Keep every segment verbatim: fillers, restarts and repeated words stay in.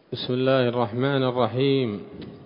بسم الله الرحمن الرحيم.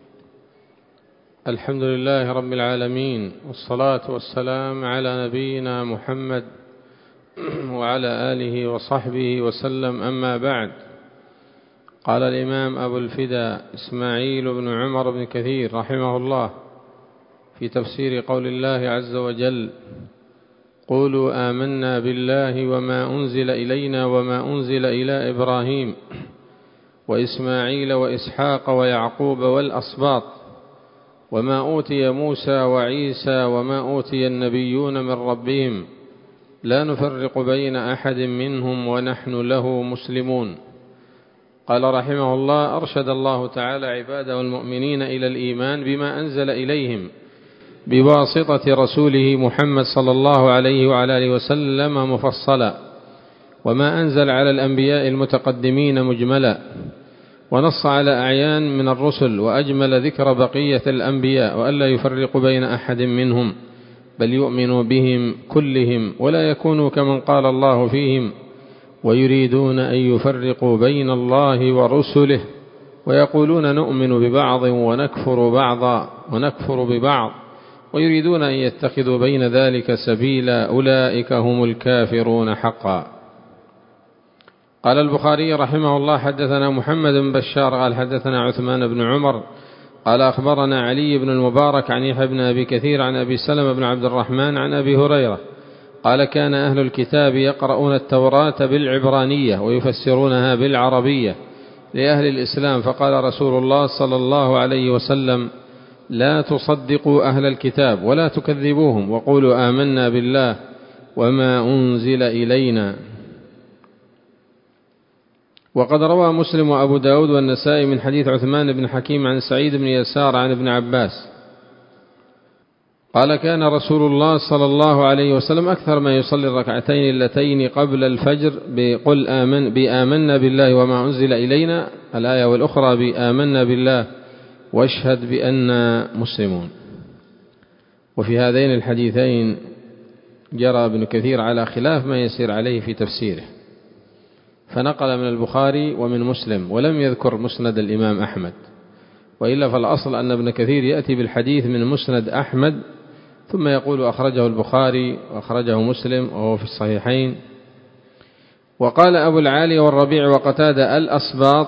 الحمد لله رب العالمين، والصلاة والسلام على نبينا محمد وعلى آله وصحبه وسلم. أما بعد، قال الإمام أبو الفداء إسماعيل بن عمر بن كثير رحمه الله في تفسير قول الله عز وجل: قولوا آمنا بالله وما أنزل إلينا وما أنزل إلى إبراهيم وإسماعيل وإسحاق ويعقوب والأسباط وما أوتي موسى وعيسى وما أوتي النبيون من ربهم لا نفرق بين أحد منهم ونحن له مسلمون. قال رحمه الله: أرشد الله تعالى عباده المؤمنين إلى الإيمان بما أنزل إليهم بواسطة رسوله محمد صلى الله عليه وعلى آله وسلم مفصلا، وما أنزل على الأنبياء المتقدمين مجملا، ونص على أعيان من الرسل، وأجمل ذكر بقية الأنبياء، وألا يفرق بين أحد منهم، بل يؤمنوا بهم كلهم ولا يكونوا كمن قال الله فيهم ويريدون أن يفرقوا بين الله ورسله، ويقولون نؤمن ببعض ونكفر بعضا ونكفر ببعض، ويريدون أن يتخذوا بين ذلك سبيلا، أولئك هم الكافرون حقا. قال البخاري رحمه الله: حدثنا محمد بن بشار قال حدثنا عثمان بن عمر قال أخبرنا علي بن المبارك عن يحيى بن أبي كثير عن أبي سلمة بن عبد الرحمن عن أبي هريرة قال: كان أهل الكتاب يقرؤون التوراة بالعبرانية ويفسرونها بالعربية لأهل الإسلام، فقال رسول الله صلى الله عليه وسلم: لا تصدقوا أهل الكتاب ولا تكذبوهم، وقولوا آمنا بالله وما أنزل إلينا. وقد روى مسلم وأبو داود والنسائي من حديث عثمان بن حكيم عن سعيد بن يسار عن ابن عباس قال: كان رسول الله صلى الله عليه وسلم أكثر ما يصلي الركعتين اللتين قبل الفجر بقل آمن بآمنا بالله وما أنزل إلينا الآية، والأخرى بآمنا بالله واشهد بأننا مسلمون. وفي هذين الحديثين جرى ابن كثير على خلاف ما يسير عليه في تفسيره، فنقل من البخاري ومن مسلم، ولم يذكر مسند الإمام أحمد، وإلا فالأصل أن ابن كثير يأتي بالحديث من مسند أحمد ثم يقول أخرجه البخاري وأخرجه مسلم وهو في الصحيحين. وقال أبو العالي والربيع وقتادة: الأسباط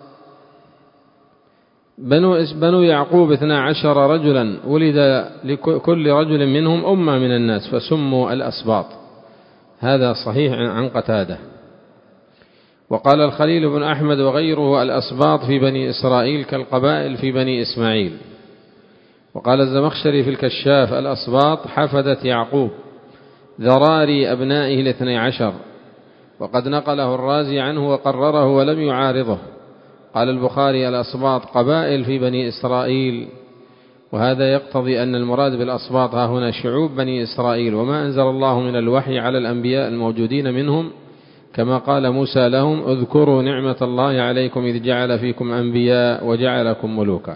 بنو, بنو يعقوب اثنا عشر رجلا، ولد لكل رجل منهم أمة من الناس فسموا الأسباط. هذا صحيح عن قتادة. وقال الخليل بن أحمد وغيره: الأسباط في بني إسرائيل كالقبائل في بني إسماعيل. وقال الزمخشري في الكشاف: الأسباط حفدة يعقوب ذراري أبنائه الاثني عشر. وقد نقله الرازي عنه وقرره ولم يعارضه. قال البخاري: الأسباط قبائل في بني إسرائيل. وهذا يقتضي أن المراد بالأسباط ها هنا شعوب بني إسرائيل، وما أنزل الله من الوحي على الأنبياء الموجودين منهم، كما قال موسى لهم: اذكروا نعمة الله عليكم إذ جعل فيكم أنبياء وجعلكم ملوكا.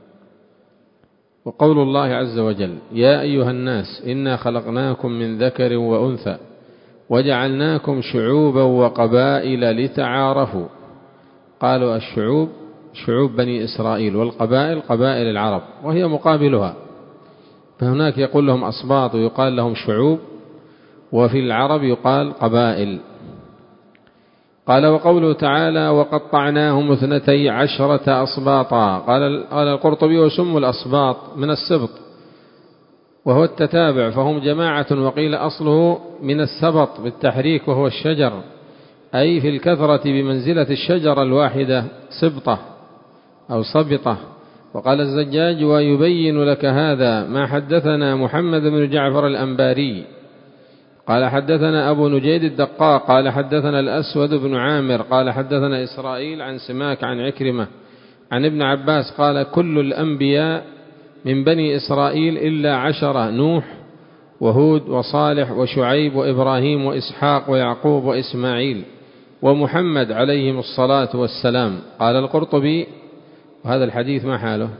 وقول الله عز وجل: يا أيها الناس إنا خلقناكم من ذكر وأنثى وجعلناكم شعوبا وقبائل لتعارفوا. قالوا الشعوب شعوب بني إسرائيل، والقبائل قبائل العرب، وهي مقابلها، فهناك يقول لهم أسباط ويقال لهم شعوب، وفي العرب يقال قبائل. قال: وقوله تعالى: وقطعناهم اثنتي عشرة أسباطا. قال قال القرطبي: وسموا الأسباط من السبط وهو التتابع، فهم جماعة، وقيل أصله من السبط بالتحريك وهو الشجر، أي في الكثرة بمنزلة الشجرة الواحدة سبطة أو سبطة. وقال الزجاج: ويبين لك هذا ما حدثنا محمد بن جعفر الأنباري قال حدثنا أبو نجيد الدقاق قال حدثنا الأسود بن عامر قال حدثنا إسرائيل عن سماك عن عكرمة عن ابن عباس قال: كل الأنبياء من بني إسرائيل إلا عشرة: نوح وهود وصالح وشعيب وإبراهيم وإسحاق ويعقوب وإسماعيل ومحمد عليهم الصلاة والسلام. قال القرطبي: وهذا الحديث ما حاله؟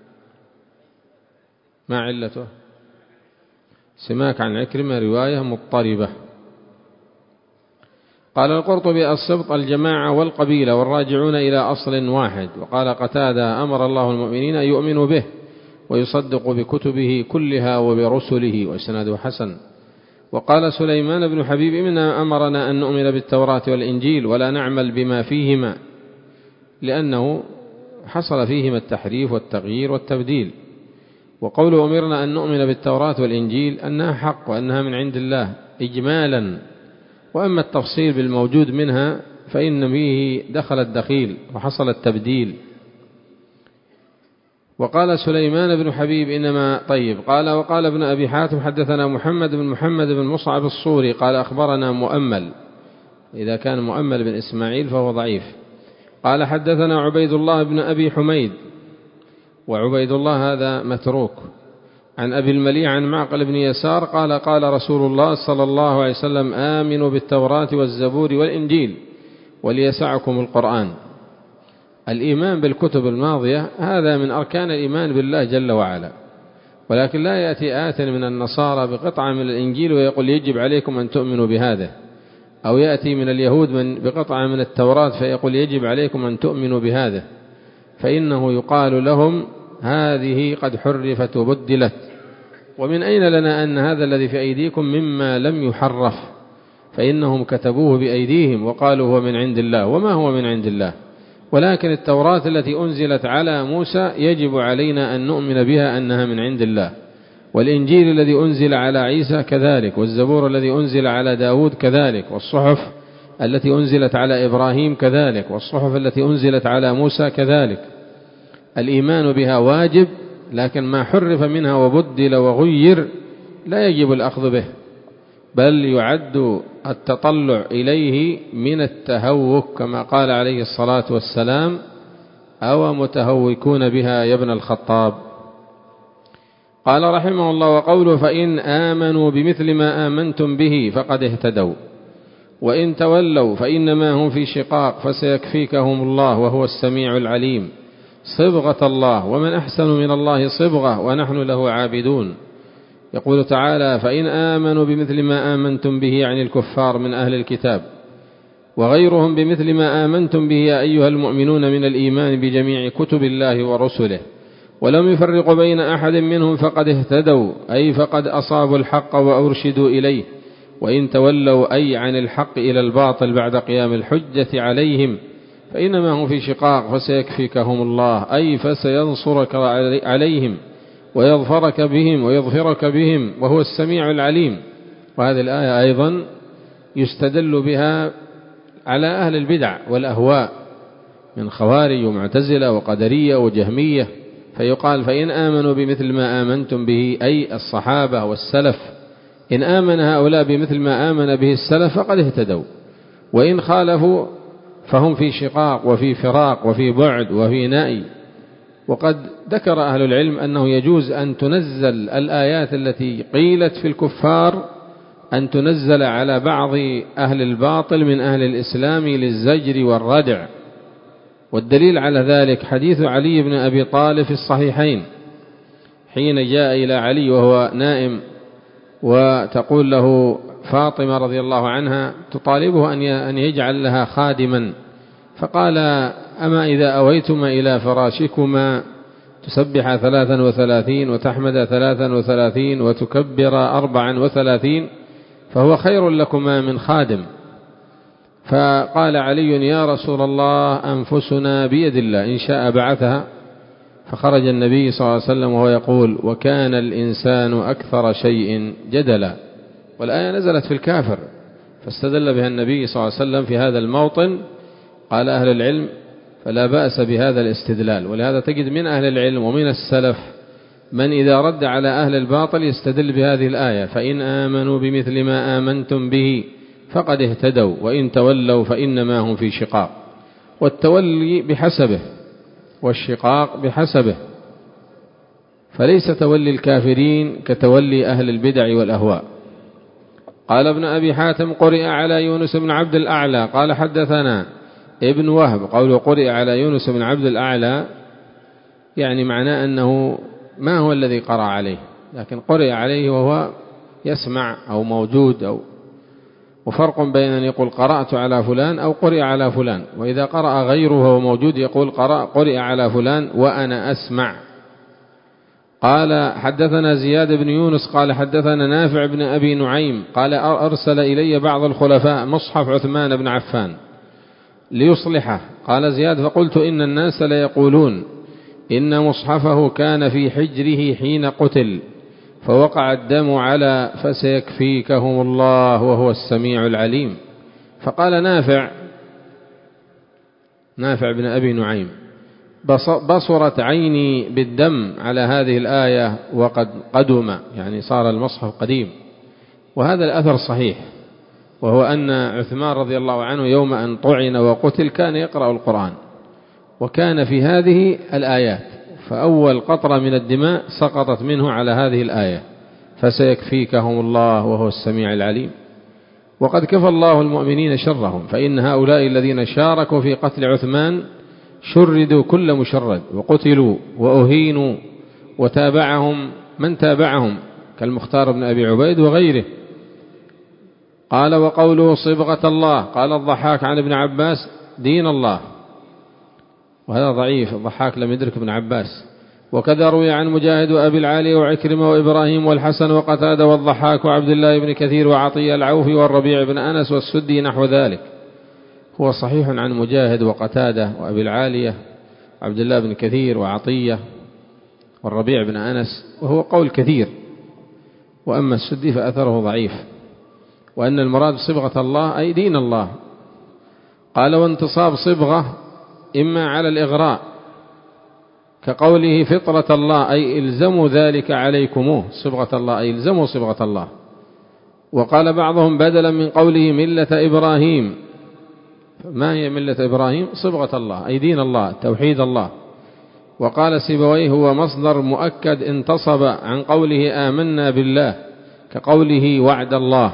ما علته؟ سماك عن عكرمة رواية مضطربة. قال القرطبي: السبط الجماعة والقبيلة والراجعون إلى أصل واحد. وقال قتادة: أمر الله المؤمنين أن يؤمنوا به ويصدقوا بكتبه كلها وبرسله، وإسناده حسن. وقال سليمان بن حبيب: إننا أمرنا أن نؤمن بالتوراة والإنجيل ولا نعمل بما فيهما، لأنه حصل فيهما التحريف والتغيير والتبديل. وقوله أمرنا أن نؤمن بالتوراة والإنجيل أنها حق وأنها من عند الله إجمالا، وأما التفصيل بالموجود منها فإن فيه دخل الدخيل وحصل التبديل. وقال سليمان بن حبيب: إنما طيب. قال وقال ابن أبي حاتم: حدثنا محمد بن محمد بن مصعب الصوري قال أخبرنا مؤمل، إذا كان مؤمل بن إسماعيل فهو ضعيف. قال حدثنا عبيد الله بن أبي حميد، وعبيد الله هذا متروك، عن أبي المليح عن معقل بن يسار قال قال رسول الله صلى الله عليه وسلم: آمنوا بالتوراة والزبور والإنجيل وليسعكم القرآن. الإيمان بالكتب الماضية هذا من أركان الإيمان بالله جل وعلا، ولكن لا يأتي آت من النصارى بقطعة من الإنجيل ويقول يجب عليكم أن تؤمنوا بهذا، أو يأتي من اليهود من بقطعة من التوراة فيقول يجب عليكم أن تؤمنوا بهذا، فإنه يقال لهم هذه قد حرفت وبدلت. ومن أين لنا أن هذا الذي في أيديكم مما لم يحرف؟ فإنهم كتبوه بأيديهم وقالوا هو من عند الله، وما هو من عند الله. ولكن التوراة التي أنزلت على موسى يجب علينا أن نؤمن بها أنها من عند الله، والإنجيل الذي أنزل على عيسى كذلك، والزبور الذي أنزل على داود كذلك، والصحف التي أنزلت على إبراهيم كذلك، والصحف التي أنزلت على موسى كذلك. الإيمان بها واجب، لكن ما حرف منها وبدل وغير لا يجب الأخذ به، بل يعد التطلع إليه من التهوك، كما قال عليه الصلاة والسلام: أو متهوكون بها يا ابن الخطاب. قال رحمه الله: وقوله: فإن آمنوا بمثل ما آمنتم به فقد اهتدوا، وإن تولوا فإنما هم في شقاق فسيكفيكهم الله وهو السميع العليم. صبغة الله، ومن أحسن من الله صبغة ونحن له عابدون. يقول تعالى: فإن آمنوا بمثل ما آمنتم به، عن الكفار من أهل الكتاب، وغيرهم بمثل ما آمنتم به يا أيها المؤمنون من الإيمان بجميع كتب الله ورسله، ولم يفرقوا بين أحد منهم فقد اهتدوا، أي فقد أصابوا الحق وأرشدوا إليه. وإن تولوا، أي عن الحق إلى الباطل بعد قيام الحجة عليهم، فإنما هم في شقاق فسيكفيكهم الله، أي فسينصرك عليهم ويظفرك بهم ويظفرك بهم وهو السميع العليم. وهذه الآية أيضا يستدل بها على أهل البدع والأهواء من خوارج ومعتزلة وقدرية وجهمية، فيقال: فإن آمنوا بمثل ما آمنتم به، أي الصحابة والسلف، إن آمن هؤلاء بمثل ما آمن به السلف فقد اهتدوا، وإن خالفوا فهم في شقاق وفي فراق وفي بعد وفي نأي. وقد ذكر أهل العلم أنه يجوز أن تنزل الآيات التي قيلت في الكفار أن تنزل على بعض أهل الباطل من أهل الإسلام للزجر والردع. والدليل على ذلك حديث علي بن أبي طالب في الصحيحين، حين جاء إلى علي وهو نائم وتقول له فاطمة رضي الله عنها تطالبه أن يجعل لها خادما، فقال: أما إذا أويتما إلى فراشكما تسبح ثلاثا وثلاثين وتحمد ثلاثا وثلاثين وتكبر أربعا وثلاثين فهو خير لكما من خادم. فقال علي: يا رسول الله، أنفسنا بيد الله، إن شاء بعثها. فخرج النبي صلى الله عليه وسلم وهو يقول: وكان الإنسان أكثر شيء جدلا. والآية نزلت في الكافر، فاستدل بها النبي صلى الله عليه وسلم في هذا الموطن. قال أهل العلم: فلا بأس بهذا الاستدلال. ولهذا تجد من أهل العلم ومن السلف من إذا رد على أهل الباطل يستدل بهذه الآية: فإن آمنوا بمثل ما آمنتم به فقد اهتدوا، وإن تولوا فإنما هم في شقاق. والتولي بحسبه والشقاق بحسبه، فليس تولي الكافرين كتولي أهل البدع والأهواء. قال ابن أبي حاتم: قرئ على يونس بن عبد الأعلى قال حدثنا ابن وهب. قوله قرئ على يونس بن عبد الأعلى يعني معناه أنه ما هو الذي قرأ عليه، لكن قرئ عليه وهو يسمع أو موجود أو. وفرق بين أن يقول قرأت على فلان أو قرئ على فلان، وإذا قرأ غيره وهو موجود يقول قرأ قرئ على فلان وأنا أسمع. قال حدثنا زياد بن يونس قال حدثنا نافع بن أبي نعيم قال أرسل إلي بعض الخلفاء مصحف عثمان بن عفان ليصلحه. قال زياد فقلت إن الناس ليقولون إن مصحفه كان في حجره حين قتل فوقع الدم على فسيكفيكهم الله وهو السميع العليم. فقال نافع نافع بن أبي نعيم بصرت عيني بالدم على هذه الآية وقد قدم، يعني صار المصحف قديم. وهذا الأثر صحيح، وهو أن عثمان رضي الله عنه يوم أن طعن وقتل كان يقرأ القرآن، وكان في هذه الآيات، فأول قطرة من الدماء سقطت منه على هذه الآية فسيكفيكهم الله وهو السميع العليم. وقد كفى الله المؤمنين شرهم، فإن هؤلاء الذين شاركوا في قتل عثمان شردوا كل مشرد وقتلوا وأهينوا، وتابعهم من تابعهم كالمختار بن أبي عبيد وغيره. قال وقوله صبغة الله، قال الضحاك عن ابن عباس دين الله، وهذا ضعيف، الضحاك لم يدرك ابن عباس. وكذا روي عن مجاهد وأبي العالي وعكرمة وإبراهيم والحسن وقتادة والضحاك وعبد الله بن كثير وعطية العوفي والربيع بن أنس والسدي نحو ذلك. هو صحيح عن مجاهد وقتادة وأبي العالية وعبد الله بن كثير وعطية والربيع بن أنس، وهو قول كثير. وأما السدي فأثره ضعيف. وأن المراد صبغة الله أي دين الله. قال وانتصاب صبغة إما على الإغراء كقوله فطرة الله أي إلزموا ذلك عليكموه، صبغة الله أي إلزموا صبغة الله. وقال بعضهم بدلا من قوله ملة إبراهيم، ما هي ملة إبراهيم؟ صبغة الله أي دين الله توحيد الله. وقال سيبويه هو مصدر مؤكد انتصب عن قوله آمنا بالله كقوله وعد الله.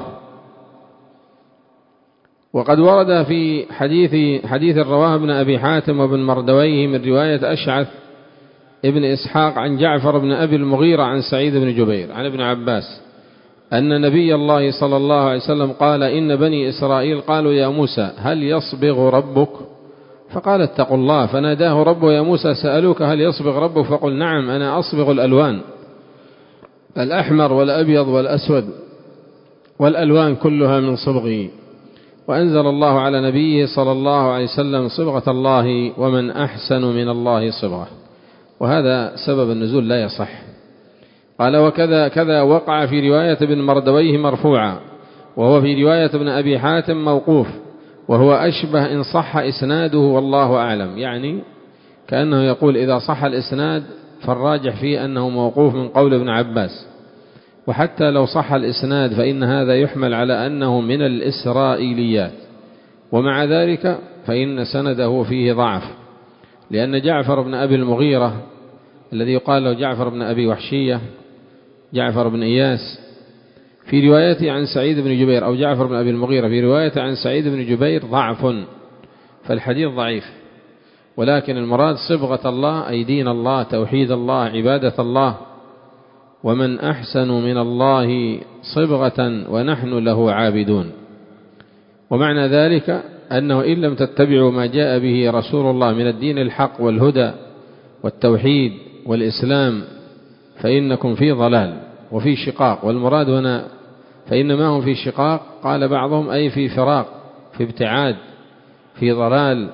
وقد ورد في حديث حديث رواه ابن أبي حاتم وابن مردويه من رواية أشعث ابن إسحاق عن جعفر بن أبي المغيرة عن سعيد بن جبير عن ابن عباس أن نبي الله صلى الله عليه وسلم قال إن بني إسرائيل قالوا يا موسى هل يصبغ ربك؟ فقال اتقوا الله. فناداه ربه يا موسى سألوك هل يصبغ ربك؟ فقل نعم أنا أصبغ الألوان، الأحمر والأبيض والأسود والألوان كلها من صبغي. وأنزل الله على نبيه صلى الله عليه وسلم صبغة الله ومن أحسن من الله صبغة. وهذا سبب النزول لا يصح. قال وكذا كذا وقع في رواية ابن مردويه مرفوعا، وهو في رواية ابن أبي حاتم موقوف، وهو أشبه إن صح إسناده والله أعلم، يعني كأنه يقول إذا صح الإسناد فالراجح فيه أنه موقوف من قول ابن عباس. وحتى لو صح الإسناد فإن هذا يحمل على أنه من الإسرائيليات، ومع ذلك فإن سنده فيه ضعف، لأن جعفر بن أبي المغيرة الذي يقال له جعفر بن أبي وحشية جعفر بن إياس في روايته عن سعيد بن جبير، أو جعفر بن أبي المغيرة في روايته عن سعيد بن جبير ضعف، فالحديث ضعيف. ولكن المراد صبغة الله أي دين الله توحيد الله عبادة الله. ومن أحسن من الله صبغة ونحن له عابدون. ومعنى ذلك أنه إن لم تتبعوا ما جاء به رسول الله من الدين الحق والهدى والتوحيد والإسلام فإنكم في ضلال وفي شقاق. والمراد هنا فإنما هم في شقاق، قال بعضهم أي في فراق، في ابتعاد، في ضلال.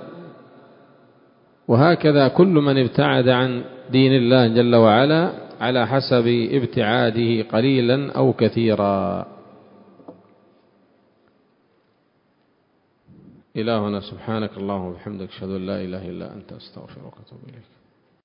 وهكذا كل من ابتعد عن دين الله جل وعلا على حسب ابتعاده قليلا أو كثيرا. إلهنا سبحانك اللهم وبحمدك أشهد أن لا إله إلا أنت أستغفرك وأتوب إليك.